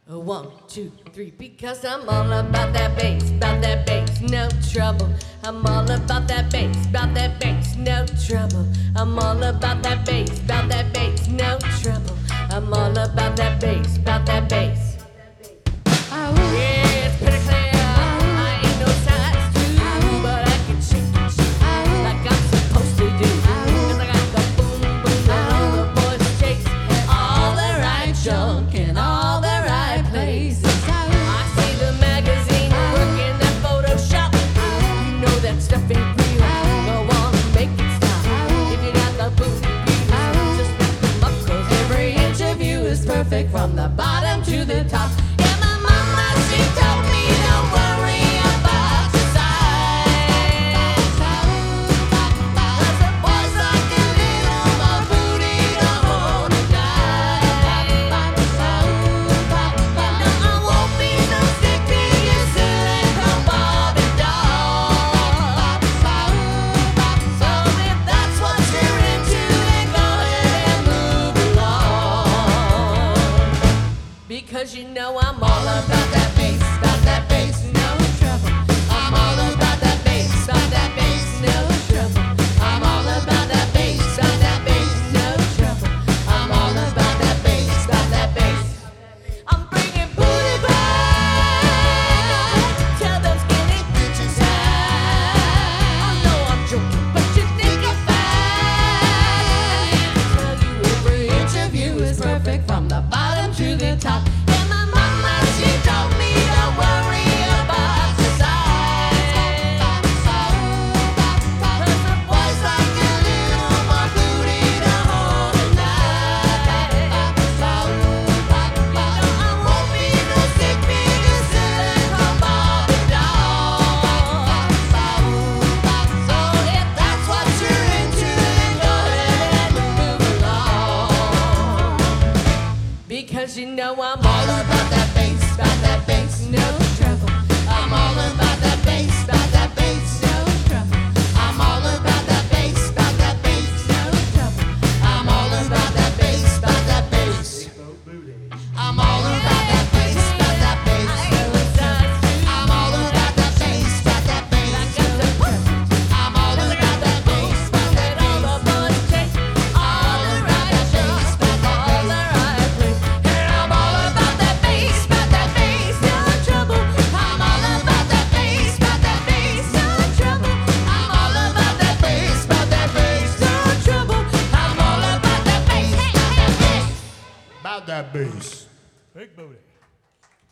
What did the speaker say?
One, two, three, because I'm all about that bass, no trouble. I'm all about that bass, no trouble. I'm all about that bass, no trouble. I'm all about that bass, Yeah, it's pretty clear. I ain't no size two, but I can shake like I'm supposed to do. 'Cause I got the boom boom that all the boys chase, all the right junk in all the right places. I see the magazine working that Photoshop. You know that stuff ain't real. Go on, make it stop. If you got the booty views, just wrap them up, 'cause every inch of you is perfect from the bottom to the top. Yeah, my mama, she told me don't worry about your size, 'cause the boys like a little more booty to hold it tight. No, I won't be no sticky, you silicone Barbie doll. So if that's what you're into, then go ahead and move along. Because you know I'm all about that bass, no trouble. I'm all about that bass, no trouble. I'm all about that bass, no trouble. I'm all about that bass. I'm bringing booty back. Tell those skinny bitches how. I know I'm joking, but you think I'm fine. Tell you every inch of you is perfect from the bottom to the top. Yeah, my mama, she told me don't worry about your size, 'cause the boys like a little more booty to hold at night. You know I won't be no stick figure silicone Barbie doll. So if that's what you're into, then go ahead and move along. Because you know I'm all about that bass, no trouble. I'm all about that bass, no trouble. I'm all about that bass, no trouble. I'm all about that bass. I'm all about that bass, no trouble. I'm all about that bass, no trouble. I'm all about that bass, all the boys chase, all the right shots, all the right place. And I'm all about that bass, no trouble. I'm all about that bass, no trouble. I'm all about that bass, no trouble. I'm all about that bass. About that bass. Big booty.